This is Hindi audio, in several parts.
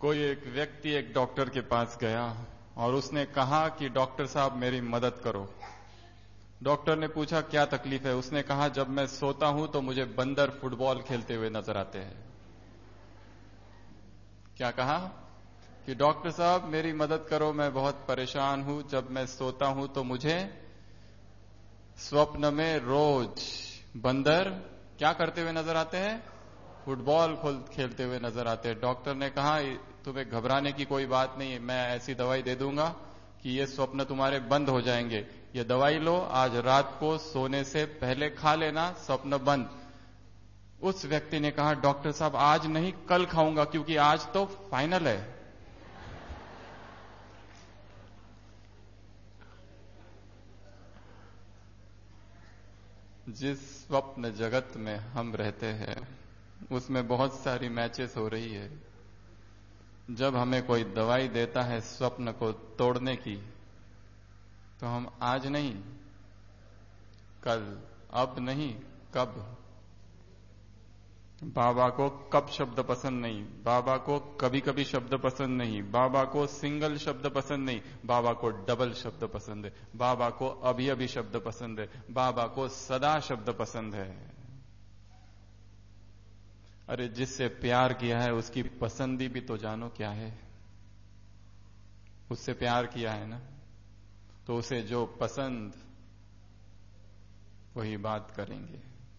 कोई एक व्यक्ति एक डॉक्टर के पास गया और उसने कहा कि डॉक्टर साहब मेरी मदद करो। डॉक्टर ने पूछा क्या तकलीफ है। उसने कहा जब मैं सोता हूं तो मुझे बंदर फुटबॉल खेलते हुए नजर आते हैं। क्या कहा कि डॉक्टर साहब मेरी मदद करो, मैं बहुत परेशान हूं, जब मैं सोता हूं तो मुझे स्वप्न में रोज बंदर क्या करते हुए नजर आते हैं, फुटबॉल खेलते हुए नजर आते हैं। डॉक्टर ने कहा तुम्हें घबराने की कोई बात नहीं है, मैं ऐसी दवाई दे दूंगा कि ये स्वप्न तुम्हारे बंद हो जाएंगे। ये दवाई लो, आज रात को सोने से पहले खा लेना, स्वप्न बंद। उस व्यक्ति ने कहा डॉक्टर साहब आज नहीं कल खाऊंगा क्योंकि आज तो फाइनल है। जिस स्वप्न जगत में हम रहते हैं उसमें बहुत सारी मैचेस हो रही है। जब हमें कोई दवाई देता है स्वप्न को तोड़ने की, तो हम आज नहीं कल, अब नहीं कब। बाबा को कब शब्द पसंद नहीं, बाबा को कभी कभी शब्द पसंद नहीं, बाबा को सिंगल शब्द पसंद नहीं, बाबा को डबल शब्द पसंद है, बाबा को अभी अभी शब्द पसंद है, बाबा को सदा शब्द पसंद है। अरे जिससे प्यार किया है उसकी पसंदी भी तो जानो क्या है। उससे प्यार किया है ना, तो उसे जो पसंद वही बात करेंगे।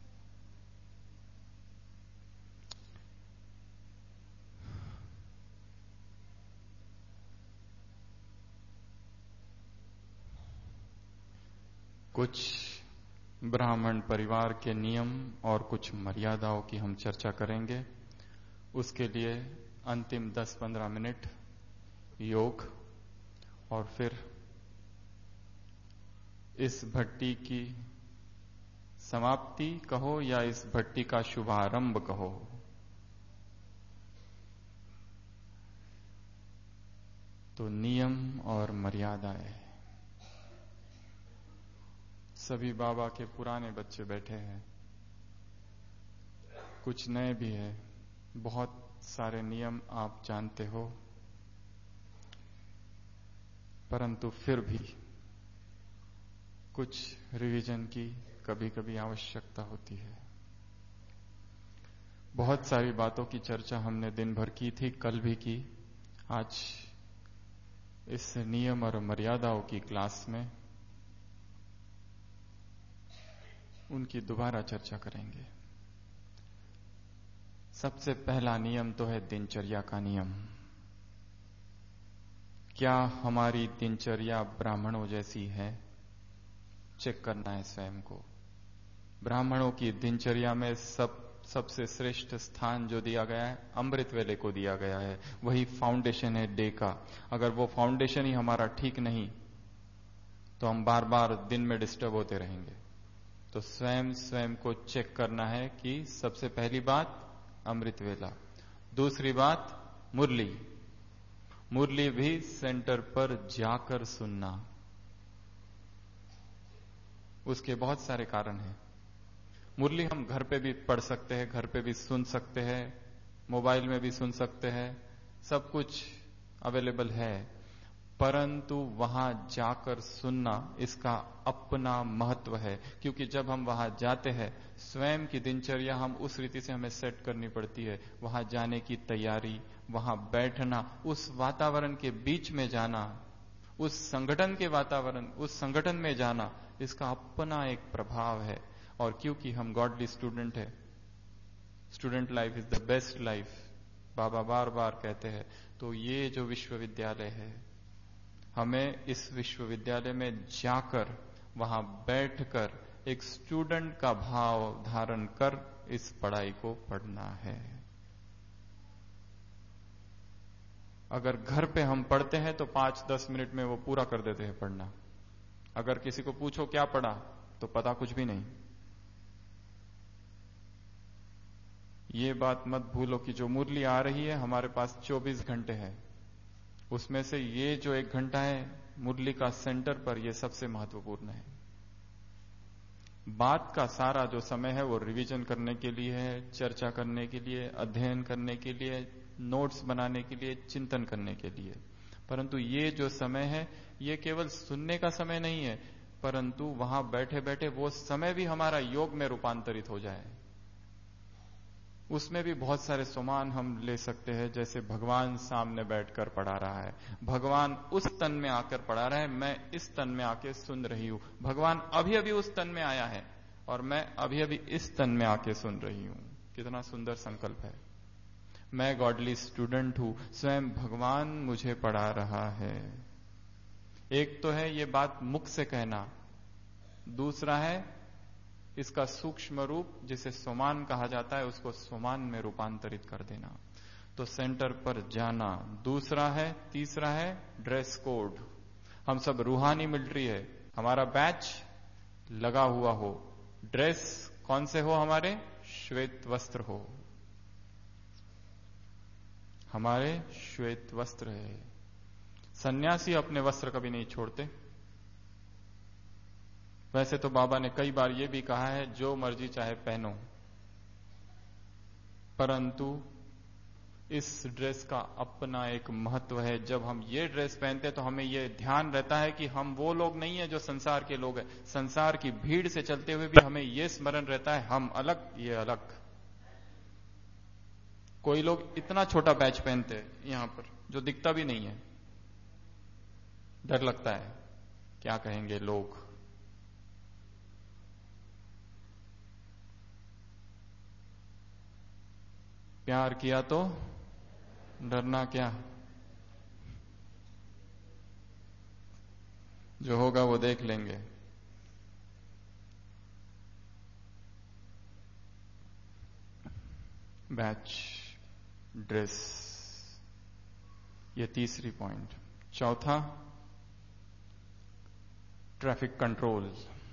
कुछ ब्राह्मण परिवार के नियम और कुछ मर्यादाओं की हम चर्चा करेंगे। उसके लिए अंतिम 10-15 मिनट योग, और फिर इस भट्टी की समाप्ति कहो या इस भट्टी का शुभारंभ कहो। तो नियम और मर्यादाएं। सभी बाबा के पुराने बच्चे बैठे हैं, कुछ नए भी हैं। बहुत सारे नियम आप जानते हो, परंतु फिर भी कुछ रिवीजन की कभी कभी आवश्यकता होती है। बहुत सारी बातों की चर्चा हमने दिन भर की थी, कल भी की। आज इस नियम और मर्यादाओं की क्लास में उनकी दोबारा चर्चा करेंगे। सबसे पहला नियम तो है दिनचर्या का नियम। क्या हमारी दिनचर्या ब्राह्मणों जैसी है? चेक करना है स्वयं को। ब्राह्मणों की दिनचर्या में सबसे श्रेष्ठ स्थान जो दिया गया है, अमृत वेले को दिया गया है। वही फाउंडेशन है डे का। अगर वो फाउंडेशन ही हमारा ठीक नहीं तो हम बार बार दिन में डिस्टर्ब होते रहेंगे। तो स्वयं को चेक करना है कि सबसे पहली बात अमृत वेला, दूसरी बात मुरली भी सेंटर पर जाकर सुनना। उसके बहुत सारे कारण हैं। मुरली हम घर पे भी पढ़ सकते हैं, घर पे भी सुन सकते हैं, मोबाइल में भी सुन सकते हैं, सब कुछ अवेलेबल है। परंतु वहां जाकर सुनना, इसका अपना महत्व है। क्योंकि जब हम वहां जाते हैं, स्वयं की दिनचर्या हम उस रीति से हमें सेट करनी पड़ती है। वहां जाने की तैयारी, वहां बैठना, उस वातावरण के बीच में जाना, उस संगठन के वातावरण, उस संगठन में जाना, इसका अपना एक प्रभाव है। और क्योंकि हम गॉडली स्टूडेंट है, student life is the best life, बाबा बार बार कहते हैं। तो ये जो विश्वविद्यालय है, हमें इस विश्वविद्यालय में जाकर, वहां बैठकर एक स्टूडेंट का भाव धारण कर इस पढ़ाई को पढ़ना है। अगर घर पे हम पढ़ते हैं तो 5-10 मिनट में वो पूरा कर देते हैं पढ़ना। अगर किसी को पूछो क्या पढ़ा तो पता कुछ भी नहीं। ये बात मत भूलो कि जो मुरली आ रही है हमारे पास 24 घंटे है, उसमें से ये जो 1 घंटा है मुरली का सेंटर पर, ये सबसे महत्वपूर्ण है। बात का सारा जो समय है वो रिवीजन करने के लिए है, चर्चा करने के लिए, अध्ययन करने के लिए, नोट्स बनाने के लिए, चिंतन करने के लिए। परंतु ये जो समय है ये केवल सुनने का समय नहीं है, परंतु वहां बैठे बैठे वो समय भी हमारा योग में रूपांतरित हो जाए। उसमें भी बहुत सारे सामान हम ले सकते हैं, जैसे भगवान सामने बैठकर पढ़ा रहा है, भगवान उस तन में आकर पढ़ा रहा है, मैं इस तन में आके सुन रही हूं, भगवान अभी अभी उस तन में आया है और मैं अभी अभी इस तन में आके सुन रही हूं। कितना सुंदर संकल्प है। मैं गॉडली स्टूडेंट हूं, स्वयं भगवान मुझे पढ़ा रहा है। एक तो है ये बात मुख से कहना, दूसरा है इसका सूक्ष्म रूप जिसे सोमान कहा जाता है, उसको सोमान में रूपांतरित कर देना। तो सेंटर पर जाना दूसरा है। तीसरा है ड्रेस कोड। हम सब रूहानी मिलिट्री है, हमारा बैच लगा हुआ हो, ड्रेस कौन से हो, हमारे श्वेत वस्त्र हो, हमारे श्वेत वस्त्र है। सन्यासी अपने वस्त्र कभी नहीं छोड़ते। वैसे तो बाबा ने कई बार ये भी कहा है जो मर्जी चाहे पहनो, परंतु इस ड्रेस का अपना एक महत्व है। जब हम ये ड्रेस पहनते हैं तो हमें ये ध्यान रहता है कि हम वो लोग नहीं है जो संसार के लोग हैं। संसार की भीड़ से चलते हुए भी हमें ये स्मरण रहता है हम अलग, ये अलग। कोई लोग इतना छोटा बैच पहनते हैं यहां पर जो दिखता भी नहीं है, डर लगता है क्या कहेंगे लोग। प्यार किया तो डरना क्या, जो होगा वो देख लेंगे। बैच, ड्रेस, ये तीसरी पॉइंट। चौथा ट्रैफिक कंट्रोल।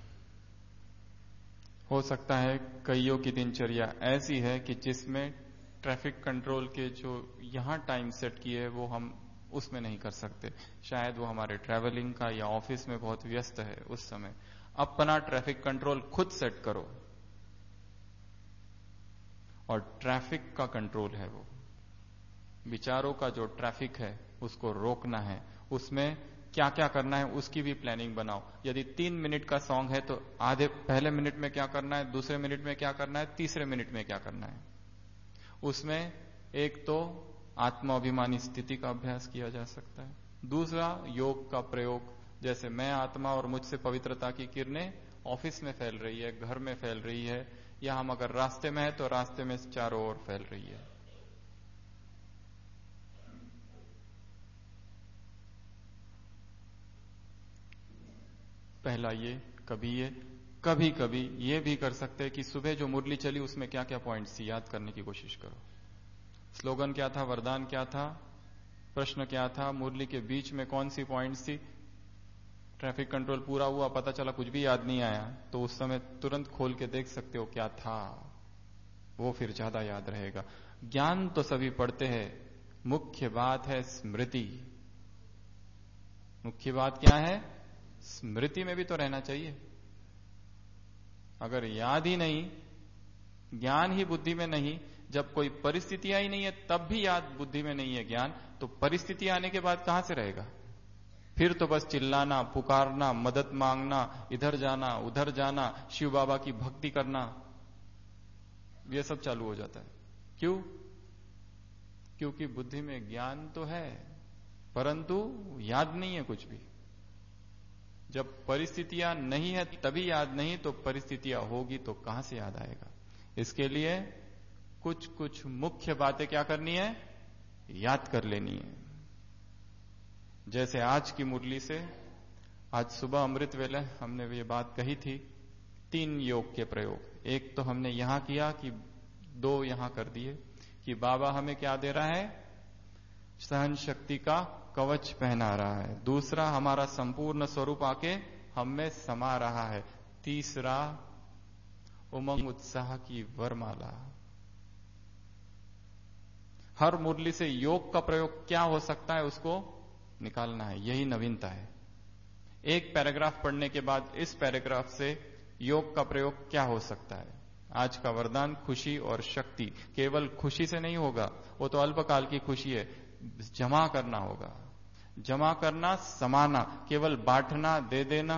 हो सकता है कईयों की दिनचर्या ऐसी है कि जिसमें ट्रैफिक कंट्रोल के जो यहां टाइम सेट किए है वो हम उसमें नहीं कर सकते। शायद वो हमारे ट्रैवलिंग का या ऑफिस में बहुत व्यस्त है उस समय। अपना ट्रैफिक कंट्रोल खुद सेट करो। और ट्रैफिक का कंट्रोल है वो, विचारों का जो ट्रैफिक है उसको रोकना है। उसमें क्या क्या करना है उसकी भी प्लानिंग बनाओ। यदि 3 मिनट का सॉन्ग है तो आधे पहले मिनट में क्या करना है, दूसरे मिनट में क्या करना है, तीसरे मिनट में क्या करना है। उसमें एक तो आत्माभिमानी स्थिति का अभ्यास किया जा सकता है, दूसरा योग का प्रयोग, जैसे मैं आत्मा और मुझसे पवित्रता की किरणें ऑफिस में फैल रही है, घर में फैल रही है, या हम अगर रास्ते में है तो रास्ते में चारों ओर फैल रही है। पहला ये, कभी कभी ये भी कर सकते हैं कि सुबह जो मुरली चली उसमें क्या क्या पॉइंट्स थी याद करने की कोशिश करो। स्लोगन क्या था, वरदान क्या था, प्रश्न क्या था, मुरली के बीच में कौन सी पॉइंट्स थी। ट्रैफिक कंट्रोल पूरा हुआ, पता चला कुछ भी याद नहीं आया, तो उस समय तुरंत खोल के देख सकते हो क्या था, वो फिर ज्यादा याद रहेगा। ज्ञान तो सभी पढ़ते हैं, मुख्य बात है स्मृति। मुख्य बात क्या है, स्मृति में भी तो रहना चाहिए। अगर याद ही नहीं, ज्ञान ही बुद्धि में नहीं, जब कोई परिस्थितियां ही नहीं है तब भी याद बुद्धि में नहीं है ज्ञान, तो परिस्थिति आने के बाद कहां से रहेगा। फिर तो बस चिल्लाना, पुकारना, मदद मांगना, इधर जाना उधर जाना, शिव बाबा की भक्ति करना, ये सब चालू हो जाता है। क्यों? क्योंकि बुद्धि में ज्ञान तो है परंतु याद नहीं है कुछ भी। जब परिस्थितियां नहीं है तभी याद नहीं, तो परिस्थितियां होगी तो कहां से याद आएगा। इसके लिए कुछ कुछ मुख्य बातें क्या करनी है, याद कर लेनी है। जैसे आज की मुरली से, आज सुबह अमृत वेले हमने ये बात कही थी, 3 योग के प्रयोग। एक तो हमने यहां किया कि 2 यहां कर दिए कि बाबा हमें क्या दे रहा है, सहन शक्ति का कवच पहना रहा है। दूसरा, हमारा संपूर्ण स्वरूप आके हम में समा रहा है। तीसरा, उमंग उत्साह की वरमाला। हर मुरली से योग का प्रयोग क्या हो सकता है उसको निकालना है, यही नवीनता है। एक पैराग्राफ पढ़ने के बाद इस पैराग्राफ से योग का प्रयोग क्या हो सकता है, आज का वरदान खुशी और शक्ति। केवल खुशी से नहीं होगा, वो तो अल्पकाल की खुशी है। जमा करना होगा, जमा करना, समाना, केवल बांटना, दे देना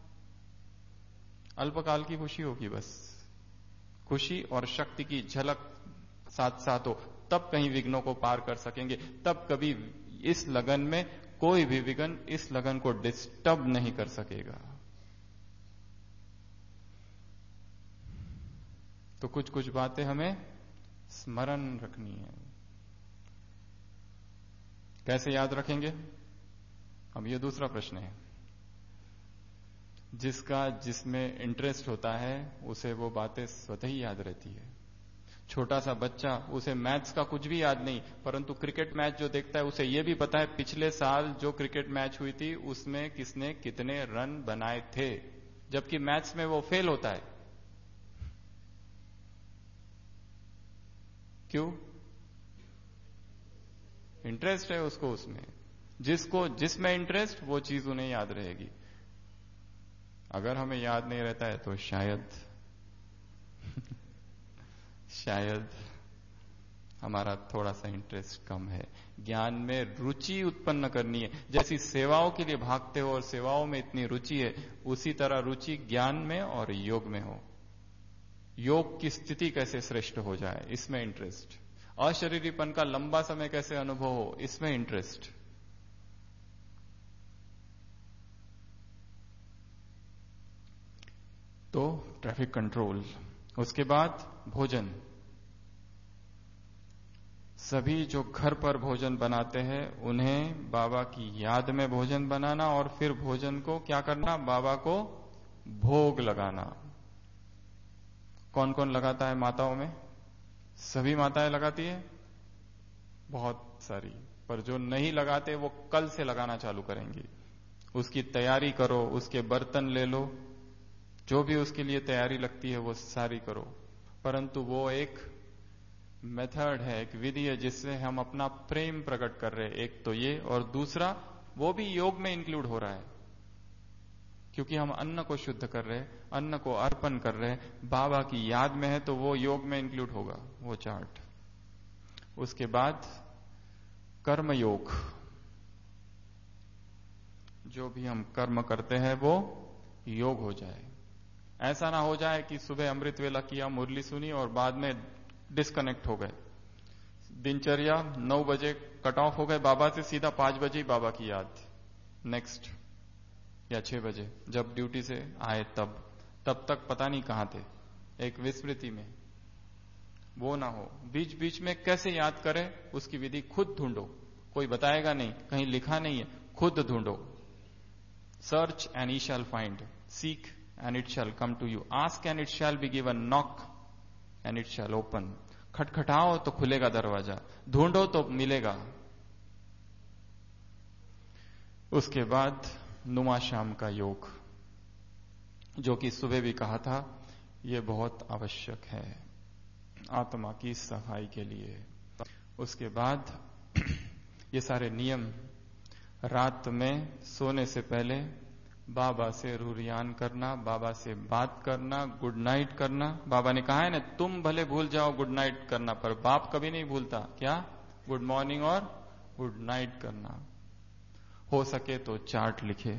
अल्पकाल की खुशी होगी बस। खुशी और शक्ति की झलक साथ साथ हो, तब कहीं विघ्नों को पार कर सकेंगे। तब कभी इस लगन में कोई भी विघ्न इस लगन को डिस्टर्ब नहीं कर सकेगा। तो कुछ कुछ बातें हमें स्मरण रखनी है। कैसे याद रखेंगे? अब ये दूसरा प्रश्न है। जिसका जिसमें इंटरेस्ट होता है उसे वो बातें स्वतः ही याद रहती है। छोटा सा बच्चा, उसे मैथ्स का कुछ भी याद नहीं, परंतु क्रिकेट मैच जो देखता है उसे ये भी पता है पिछले साल जो क्रिकेट मैच हुई थी उसमें किसने कितने रन बनाए थे, जबकि मैथ्स में वो फेल होता है। क्यों? इंटरेस्ट है उसको उसमें। जिसको जिसमें इंटरेस्ट, वो चीज उन्हें याद रहेगी। अगर हमें याद नहीं रहता है तो शायद शायद हमारा थोड़ा सा इंटरेस्ट कम है। ज्ञान में रुचि उत्पन्न करनी है। जैसी सेवाओं के लिए भागते हो और सेवाओं में इतनी रुचि है, उसी तरह रुचि ज्ञान में और योग में हो। योग की स्थिति कैसे श्रेष्ठ हो जाए, इसमें इंटरेस्ट। अशरीरीपन का लंबा समय कैसे अनुभव हो, इसमें इंटरेस्ट। तो ट्रैफिक कंट्रोल, उसके बाद भोजन। सभी जो घर पर भोजन बनाते हैं उन्हें बाबा की याद में भोजन बनाना और फिर भोजन को क्या करना, बाबा को भोग लगाना। कौन कौन लगाता है माताओं में? सभी माताएं लगाती है, बहुत सारी। पर जो नहीं लगाते वो कल से लगाना चालू करेंगी। उसकी तैयारी करो, उसके बर्तन ले लो, जो भी उसके लिए तैयारी लगती है वो सारी करो। परंतु वो एक मेथड है, एक विधि है जिससे हम अपना प्रेम प्रकट कर रहे हैं। एक तो ये, और दूसरा वो भी योग में इंक्लूड हो रहा है, क्योंकि हम अन्न को शुद्ध कर रहे हैं, अन्न को अर्पण कर रहे हैं, बाबा की याद में है तो वो योग में इंक्लूड होगा वो चार्ट। उसके बाद कर्म योग। जो भी हम कर्म करते हैं वो योग हो जाए। ऐसा ना हो जाए कि सुबह अमृत वेला किया, मुरली सुनी और बाद में डिस्कनेक्ट हो गए। दिनचर्या 9 बजे कट ऑफ हो गए बाबा से, सीधा 5 बजे ही बाबा की याद नेक्स्ट, या 6 बजे जब ड्यूटी से आए तब तक पता नहीं कहां थे, एक विस्मृति में। वो ना हो। बीच बीच में कैसे याद करें उसकी विधि खुद ढूंढो, कोई बताएगा नहीं, कहीं लिखा नहीं है, खुद ढूंढो। Search and ye shall find, seek and it shall come to you, ask and it shall be given, knock and it shall open। खटखटाओ तो खुलेगा दरवाजा, ढूंढो तो मिलेगा। उसके बाद नुमा शाम का योग, जो कि सुबह भी कहा था, ये बहुत आवश्यक है आत्मा की सफाई के लिए। उसके बाद ये सारे नियम, रात में सोने से पहले बाबा से रूरियान करना, बाबा से बात करना, गुड नाइट करना। बाबा ने कहा है ना, तुम भले भूल जाओ गुड नाइट करना, पर बाप कभी नहीं भूलता। क्या? गुड मॉर्निंग और गुड नाइट करना। हो सके तो चार्ट लिखे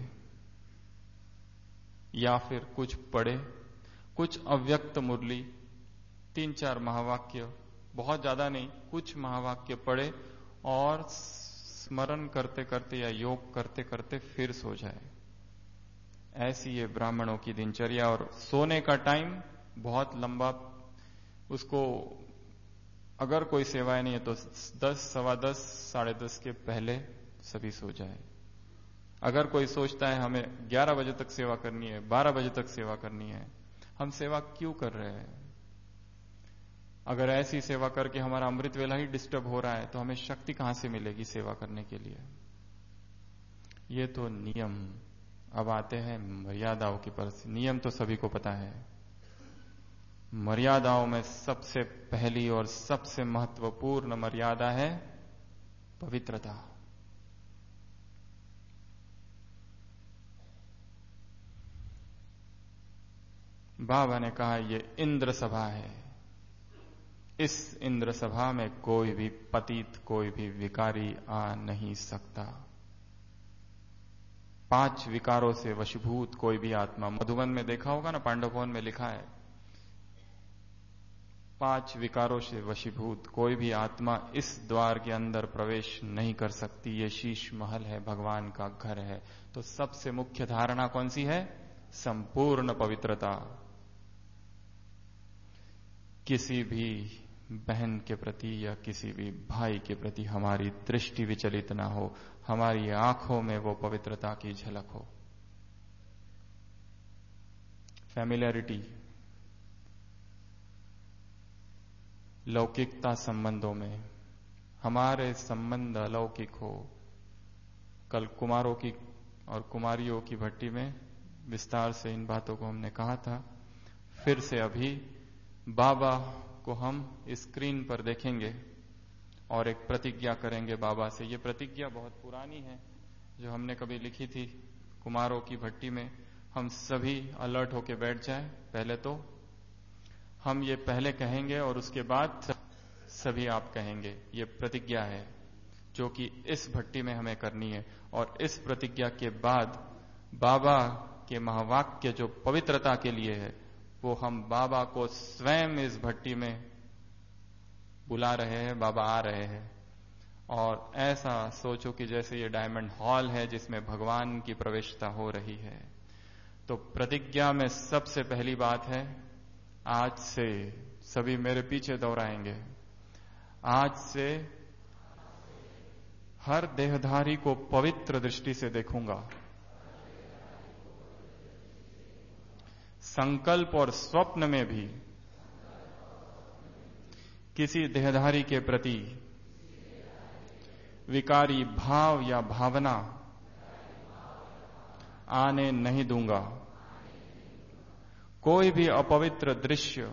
या फिर कुछ पढ़े, कुछ अव्यक्त मुरली, 3-4 महावाक्य, बहुत ज्यादा नहीं, कुछ महावाक्य पढ़े और स्मरण करते करते या योग करते करते फिर सो जाए। ऐसी ये ब्राह्मणों की दिनचर्या। और सोने का टाइम बहुत लंबा, उसको अगर कोई सेवाएं नहीं है तो 10, सवा 10, साढ़े 10 के पहले सभी सो जाए। अगर कोई सोचता है हमें 11 बजे तक सेवा करनी है, 12 बजे तक सेवा करनी है, हम सेवा क्यों कर रहे हैं? अगर ऐसी सेवा करके हमारा अमृत वेला ही डिस्टर्ब हो रहा है तो हमें शक्ति कहां से मिलेगी सेवा करने के लिए? ये तो नियम। अब आते हैं मर्यादाओं की परिस्थिति। नियम तो सभी को पता है, मर्यादाओं में सबसे पहली और सबसे महत्वपूर्ण मर्यादा है पवित्रता। बाबा ने कहा ये इंद्र सभा है, इस इंद्र सभा में कोई भी पतित, कोई भी विकारी आ नहीं सकता। 5 विकारों से वशीभूत कोई भी आत्मा, मधुबन में देखा होगा ना, पांडवों में लिखा है, 5 विकारों से वशीभूत कोई भी आत्मा इस द्वार के अंदर प्रवेश नहीं कर सकती। ये शीश महल है, भगवान का घर है। तो सबसे मुख्य धारणा कौन सी है? संपूर्ण पवित्रता। किसी भी बहन के प्रति या किसी भी भाई के प्रति हमारी दृष्टि विचलित ना हो, हमारी आंखों में वो पवित्रता की झलक हो। फैमिलियरिटी, लौकिकता संबंधों में हमारे संबंध अलौकिक हो। कल कुमारों की और कुमारियों की भट्टी में विस्तार से इन बातों को हमने कहा था। फिर से अभी बाबा को हम स्क्रीन पर देखेंगे और एक प्रतिज्ञा करेंगे बाबा से। ये प्रतिज्ञा बहुत पुरानी है, जो हमने कभी लिखी थी कुमारों की भट्टी में। हम सभी अलर्ट होके बैठ जाएं। पहले तो हम ये पहले कहेंगे और उसके बाद सभी आप कहेंगे। ये प्रतिज्ञा है जो कि इस भट्टी में हमें करनी है। और इस प्रतिज्ञा के बाद बाबा के महावाक्य जो पवित्रता के लिए है, वो हम बाबा को स्वयं इस भट्टी में बुला रहे हैं। बाबा आ रहे हैं और ऐसा सोचो कि जैसे ये डायमंड हॉल है जिसमें भगवान की प्रवेशता हो रही है। तो प्रतिज्ञा में सबसे पहली बात है, आज से सभी मेरे पीछे दोहराएंगे, आज से हर देहधारी को पवित्र दृष्टि से देखूंगा। संकल्प और स्वप्न में भी किसी देहधारी के प्रति विकारी भाव या भावना आने नहीं दूंगा। कोई भी अपवित्र दृश्य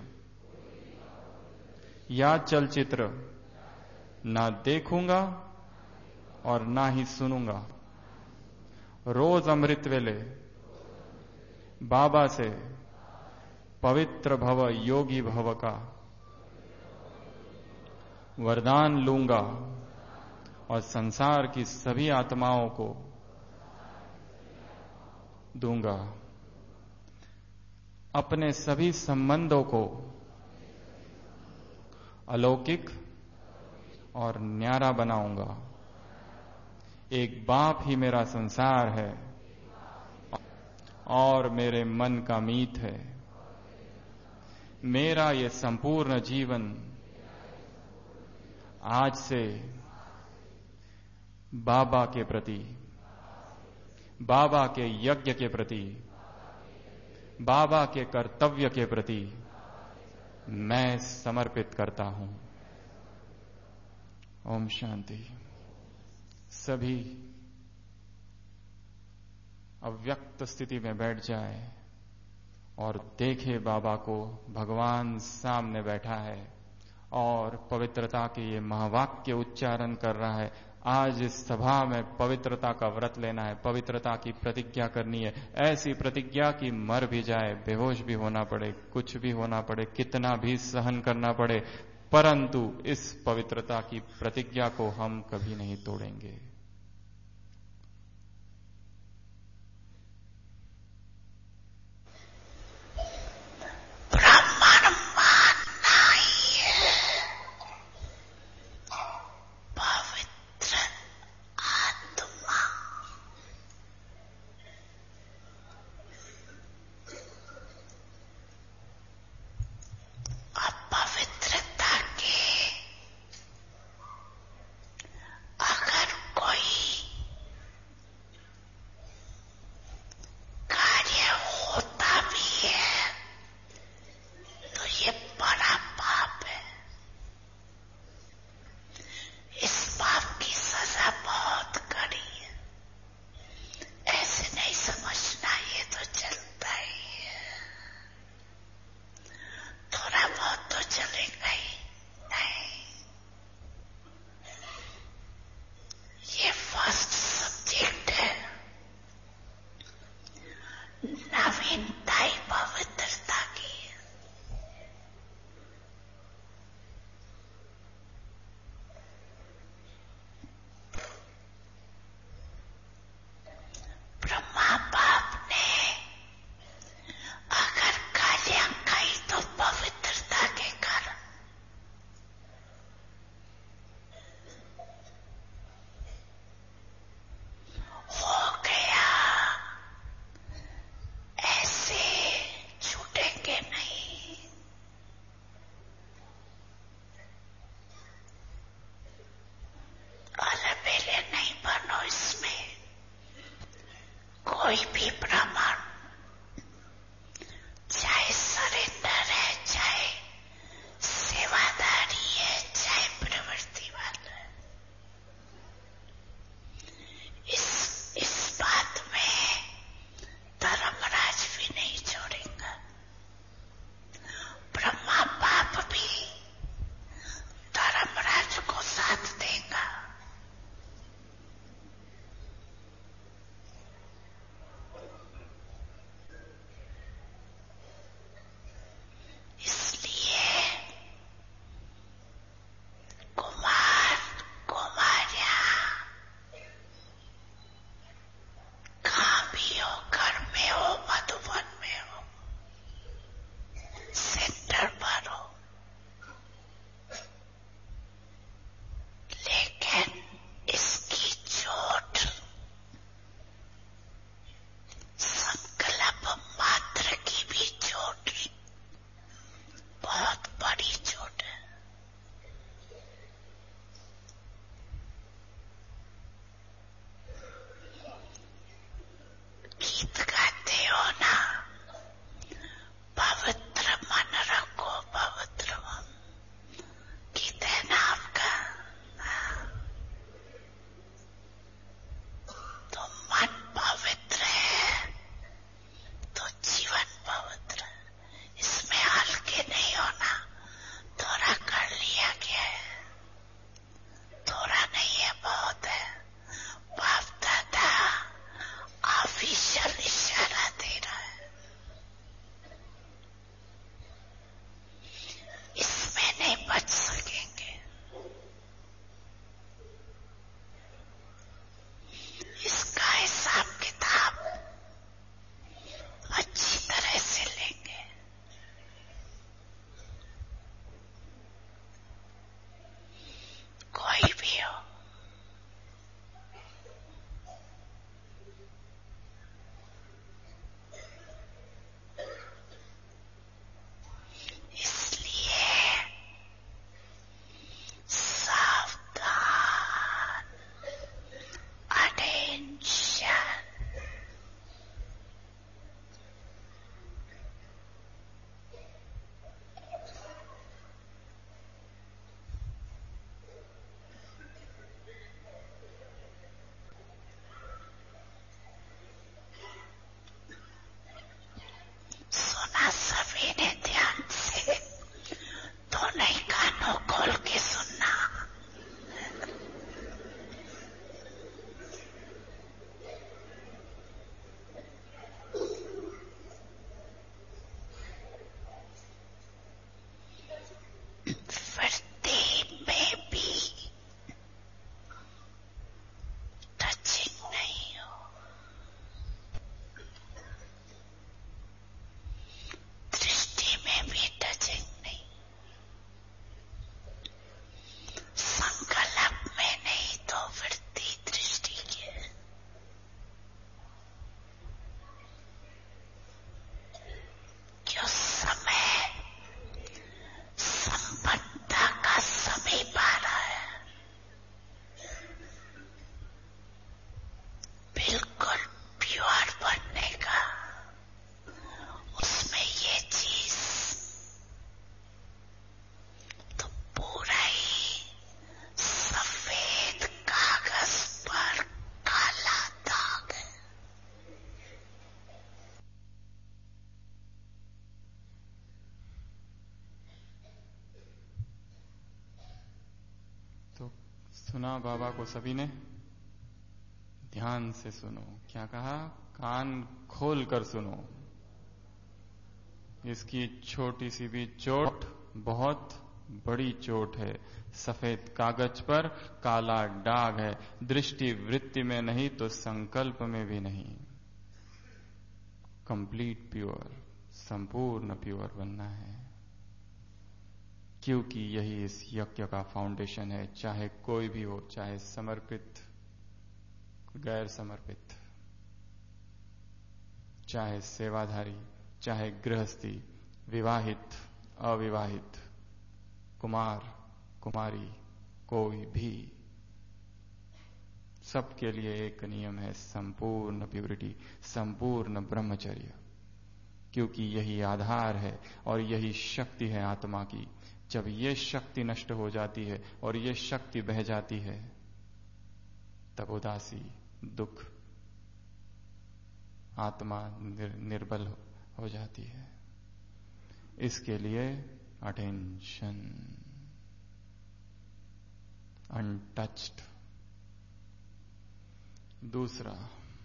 या चलचित्र ना देखूंगा और ना ही सुनूंगा। रोज अमृत वेले बाबा से पवित्र भव योगी भव का वरदान लूंगा और संसार की सभी आत्माओं को दूंगा। अपने सभी संबंधों को अलौकिक और न्यारा बनाऊंगा। एक बाप ही मेरा संसार है और मेरे मन का मीत है। मेरा ये संपूर्ण जीवन आज से बाबा के प्रति, बाबा के यज्ञ के प्रति, बाबा के कर्तव्य के प्रति मैं समर्पित करता हूं। ओम शांति। सभी अव्यक्त स्थिति में बैठ जाए और देखे बाबा को। भगवान सामने बैठा है और पवित्रता के ये महावाक्य उच्चारण कर रहा है। आज इस सभा में पवित्रता का व्रत लेना है, पवित्रता की प्रतिज्ञा करनी है। ऐसी प्रतिज्ञा कि मर भी जाए, बेहोश भी होना पड़े, कुछ भी होना पड़े, कितना भी सहन करना पड़े, परंतु इस पवित्रता की प्रतिज्ञा को हम कभी नहीं तोड़ेंगे। कोई कोई भी ब्राह्मण, चाहे सरेंडर है, चाहे सेवादारी है, चाहे प्रवृत्ति वाला है, इस बात में धर्मराज भी नहीं छोड़ेगा। ब्रह्मा बाप भी धर्मराज को साथ देगा। इसलिए कुमार कुमारियां कहाँ भी हो, घर में हो, मधुबन में हो, सेंटर पर हो, लेकिन इसकी चोट संकल्प मात्र की भी चोट बहुत बड़ी चोट है। गीत गाते हो ना, पवित्र मन रखो, पवित्र मन, गीत है ना आपका। तो मन पवित्र है तो जीवन पवित्र है। इसमें हल्के नहीं होना। थोड़ा कर लिया गया है, थोड़ा नहीं है, बहुत है। बाप दादा ऑफिशियल इशारा दे रहा है, इसमें नहीं बच सकेंगे। इसका हिसाब किताब अच्छी तरह से लेंगे। कोई भी हो, इसलिए सावधान, अटेंशन। सुना सभी ने ध्यान से, तो नहीं कानों खोल के सुनना। वृत्ति में भी टचिंग नहीं हो, दृष्टि में भी टचिंग नहीं, संकल्प में नहीं तो वृत्ति दृष्टि के। क्यों समय संपन्नता का समीप आ रहा है, बिल्कुल प्योर बनने का। उसमें ये चीज तो पूरा ही सफेद कागज पर काला दाग है। तो सुना बाबा को सभी ने? ध्यान से सुनो। क्या कहा? कान खोल कर सुनो। इसकी छोटी सी भी चोट बहुत बड़ी चोट है। सफेद कागज पर काला दाग है। दृष्टि वृत्ति में नहीं तो संकल्प में भी नहीं। कंप्लीट प्योर, संपूर्ण प्योर बनना है, क्योंकि यही इस यज्ञ का फाउंडेशन है। चाहे कोई भी हो, चाहे समर्पित, गैर समर्पित, चाहे सेवाधारी, चाहे गृहस्थी, विवाहित, अविवाहित, कुमार, कुमारी, कोई भी, सबके लिए एक नियम है, संपूर्ण प्यूरिटी, संपूर्ण ब्रह्मचर्य, क्योंकि यही आधार है और यही शक्ति है आत्मा की। जब ये शक्ति नष्ट हो जाती है और ये शक्ति बह जाती है, तब उदासी, दुख, आत्मा निर्बल हो जाती है। इसके लिए अटेंशन, अनटच्ड। दूसरा,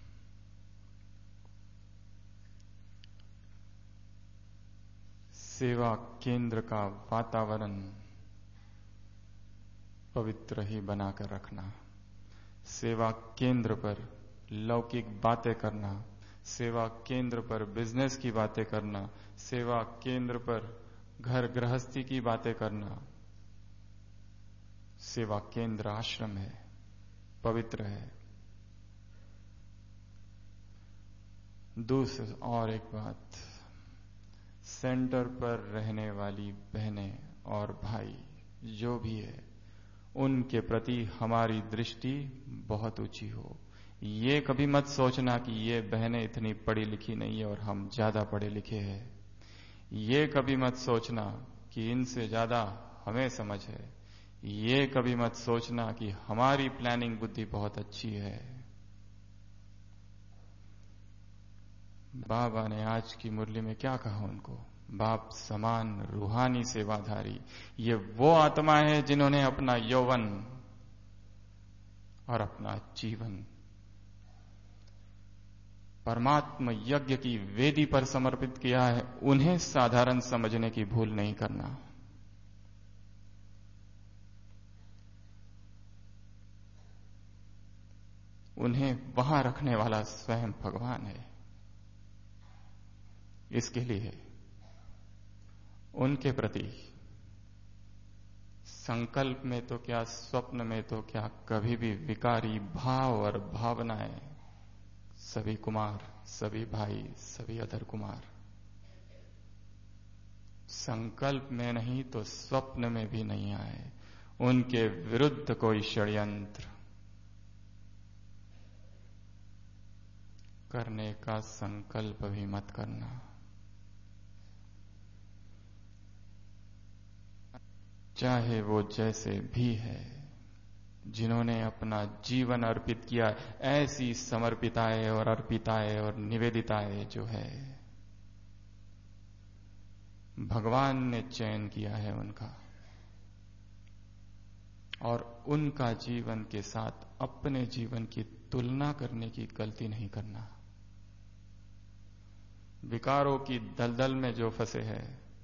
सेवा केंद्र का वातावरण पवित्र ही बनाकर रखना। सेवा केंद्र पर लौकिक बातें करना, सेवा केंद्र पर बिजनेस की बातें करना, सेवा केंद्र पर घर गृहस्थी की बातें करना। सेवा केंद्र आश्रम है, पवित्र है। दूसरी और एक बात, सेंटर पर रहने वाली बहनें और भाई जो भी है, उनके प्रति हमारी दृष्टि बहुत ऊंची हो। ये कभी मत सोचना कि ये बहनें इतनी पढ़ी लिखी नहीं है और हम ज्यादा पढ़े लिखे हैं। ये कभी मत सोचना कि इनसे ज्यादा हमें समझ है। ये कभी मत सोचना कि हमारी प्लानिंग बुद्धि बहुत अच्छी है। बाबा ने आज की मुरली में क्या कहा उनको? बाप समान रूहानी सेवाधारी, ये वो आत्मा है जिन्होंने अपना यौवन और अपना जीवन परमात्मा यज्ञ की वेदी पर समर्पित किया है। उन्हें साधारण समझने की भूल नहीं करना। उन्हें वहां रखने वाला स्वयं भगवान है। इसके लिए उनके प्रति संकल्प में तो क्या, स्वप्न में तो क्या, कभी भी विकारी भाव और भावनाएं सभी कुमार, सभी भाई, सभी अधर कुमार, संकल्प में नहीं तो स्वप्न में भी नहीं आए। उनके विरुद्ध कोई षड्यंत्र करने का संकल्प भी मत करना। चाहे वो जैसे भी है, जिन्होंने अपना जीवन अर्पित किया, ऐसी समर्पिताएं और अर्पिताएं और निवेदिताएं जो है, भगवान ने चयन किया है उनका, और उनका जीवन के साथ अपने जीवन की तुलना करने की गलती नहीं करना। विकारों की दलदल में जो फंसे हैं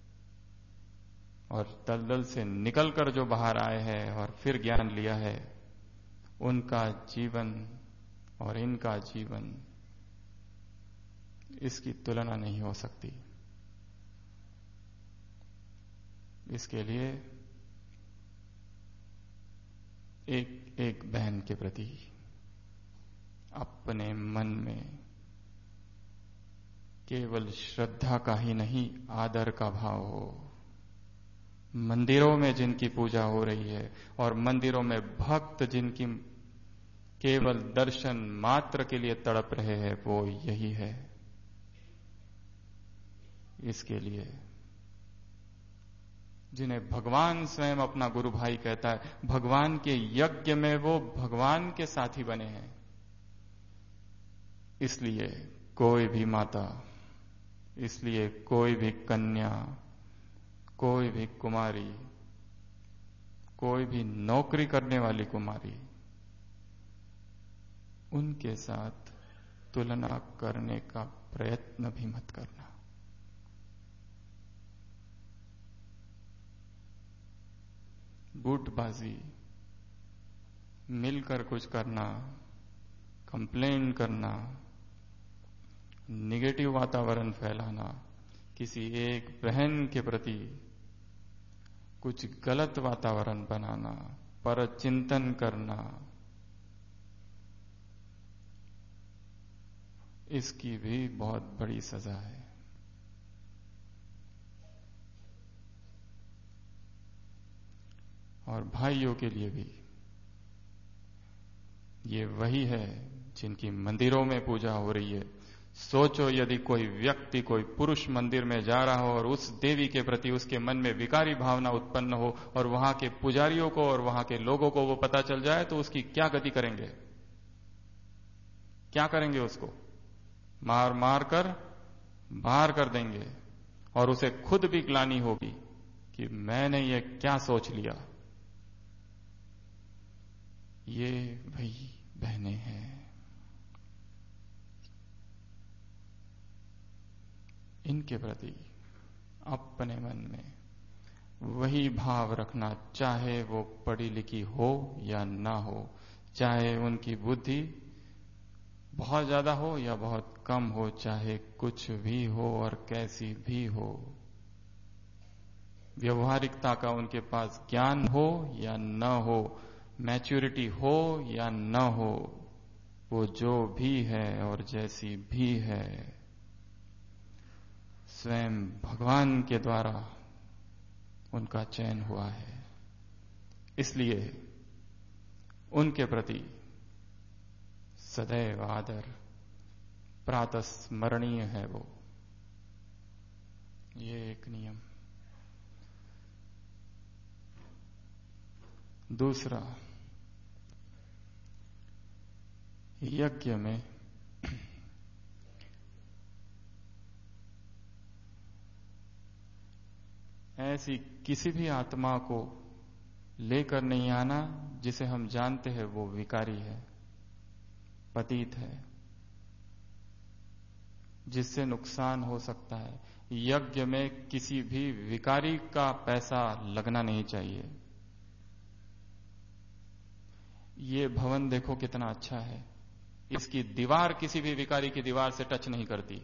और दलदल से निकलकर जो बाहर आए हैं और फिर ज्ञान लिया है, उनका जीवन और इनका जीवन, इसकी तुलना नहीं हो सकती। इसके लिए एक एक बहन के प्रति अपने मन में केवल श्रद्धा का ही नहीं, आदर का भाव हो। मंदिरों में जिनकी पूजा हो रही है और मंदिरों में भक्त जिनकी केवल दर्शन मात्र के लिए तड़प रहे हैं, वो यही है। इसके लिए जिन्हें भगवान स्वयं अपना गुरु भाई कहता है, भगवान के यज्ञ में वो भगवान के साथी बने हैं। इसलिए कोई भी माता, इसलिए कोई भी कन्या, कोई भी कुमारी, कोई भी नौकरी करने वाली कुमारी, उनके साथ तुलना करने का प्रयत्न भी मत करना। गुटबाजी, मिलकर कुछ करना, कंप्लेन करना, निगेटिव वातावरण फैलाना, किसी एक बहन के प्रति कुछ गलत वातावरण बनाना, पर चिंतन करना, इसकी भी बहुत बड़ी सजा है। और भाइयों के लिए भी ये वही है जिनकी मंदिरों में पूजा हो रही है। सोचो यदि कोई व्यक्ति, कोई पुरुष मंदिर में जा रहा हो और उस देवी के प्रति उसके मन में विकारी भावना उत्पन्न हो और वहां के पुजारियों को और वहां के लोगों को वो पता चल जाए तो उसकी क्या गति करेंगे? क्या करेंगे? उसको मार मार कर बाहर कर देंगे और उसे खुद भी ग्लानि होगी कि मैंने ये क्या सोच लिया। ये भाई बहनें हैं। इनके प्रति अपने मन में वही भाव रखना, चाहे वो पढ़ी लिखी हो या ना हो, चाहे उनकी बुद्धि बहुत ज्यादा हो या बहुत कम हो, चाहे कुछ भी हो और कैसी भी हो, व्यवहारिकता का उनके पास ज्ञान हो या न हो, मैच्योरिटी हो या न हो, वो जो भी है और जैसी भी है स्वयं भगवान के द्वारा उनका चयन हुआ है। इसलिए उनके प्रति सदैव आदर प्रातः स्मरणीय है। वो ये एक नियम। दूसरा, यज्ञ में ऐसी किसी भी आत्मा को लेकर नहीं आना जिसे हम जानते हैं वो विकारी है, पतित है, जिससे नुकसान हो सकता है। यज्ञ में किसी भी विकारी का पैसा लगना नहीं चाहिए। ये भवन देखो कितना अच्छा है, इसकी दीवार किसी भी विकारी की दीवार से टच नहीं करती।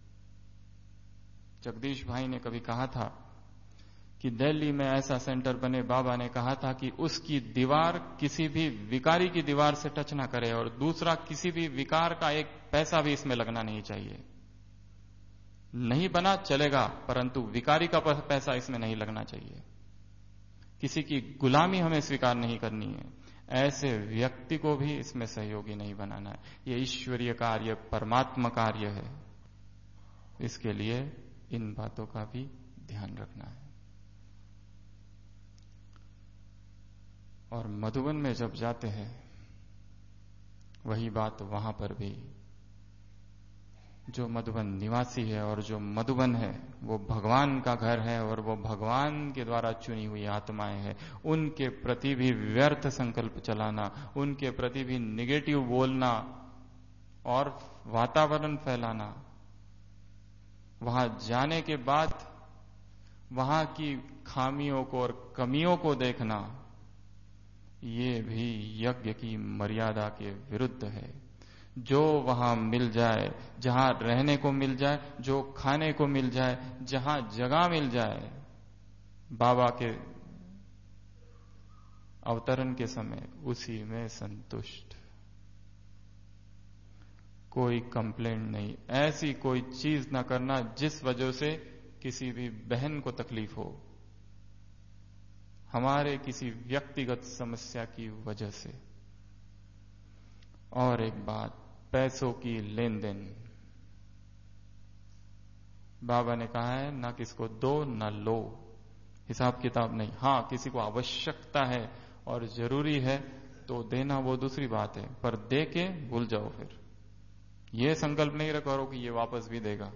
जगदीश भाई ने कभी कहा था कि दिल्ली में ऐसा सेंटर बने, बाबा ने कहा था कि उसकी दीवार किसी भी विकारी की दीवार से टच ना करे और दूसरा किसी भी विकार का एक पैसा भी इसमें लगना नहीं चाहिए। नहीं बना चलेगा, परंतु विकारी का पैसा इसमें नहीं लगना चाहिए। किसी की गुलामी हमें स्वीकार नहीं करनी है, ऐसे व्यक्ति को भी इसमें सहयोगी नहीं बनाना है। ये ईश्वरीय कार्य, परमात्मा कार्य है। इसके लिए इन बातों का भी ध्यान रखना है। और मधुबन में जब जाते हैं वही बात वहां पर भी, जो मधुबन निवासी है और जो मधुबन है वो भगवान का घर है और वो भगवान के द्वारा चुनी हुई आत्माएं हैं। उनके प्रति भी व्यर्थ संकल्प चलाना, उनके प्रति भी निगेटिव बोलना और वातावरण फैलाना, वहां जाने के बाद वहां की खामियों को और कमियों को देखना, ये भी यज्ञ की मर्यादा के विरुद्ध है। जो वहां मिल जाए, जहां रहने को मिल जाए, जो खाने को मिल जाए, जहां जगह मिल जाए, बाबा के अवतरण के समय उसी में संतुष्ट, कोई कंप्लेंट नहीं। ऐसी कोई चीज ना करना जिस वजह से किसी भी बहन को तकलीफ हो, हमारे किसी व्यक्तिगत समस्या की वजह से। और एक बात, पैसों की लेन देन, बाबा ने कहा है ना किसको दो ना लो, हिसाब किताब नहीं। हां, किसी को आवश्यकता है और जरूरी है तो देना, वो दूसरी बात है, पर दे के भूल जाओ। फिर ये संकल्प नहीं रखो कि ये वापस भी देगा।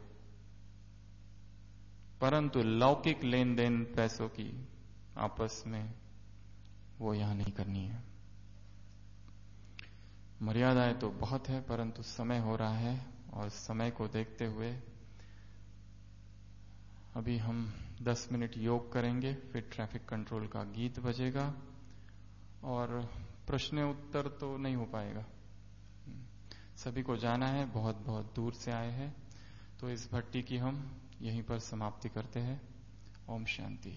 परंतु लौकिक लेन देन पैसों की आपस में, वो यहां नहीं करनी है। मर्यादाएं तो बहुत है, परंतु समय हो रहा है और समय को देखते हुए अभी हम 10 मिनट योग करेंगे, फिर ट्रैफिक कंट्रोल का गीत बजेगा और प्रश्न उत्तर तो नहीं हो पाएगा। सभी को जाना है, बहुत बहुत दूर से आए हैं, तो इस भट्टी की हम यहीं पर समाप्ति करते हैं। ओम शांति।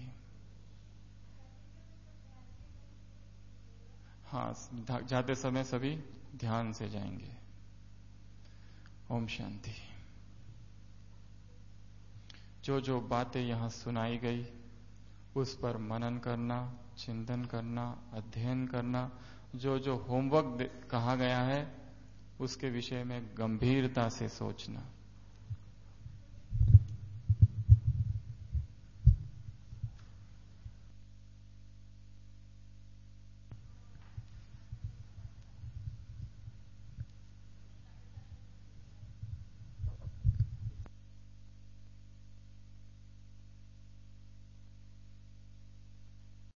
हाँ, जाते समय सभी ध्यान से जाएंगे। ओम शांति। जो जो बातें यहां सुनाई गई उस पर मनन करना, चिंतन करना, अध्ययन करना, जो जो होमवर्क कहा गया है उसके विषय में गंभीरता से सोचना।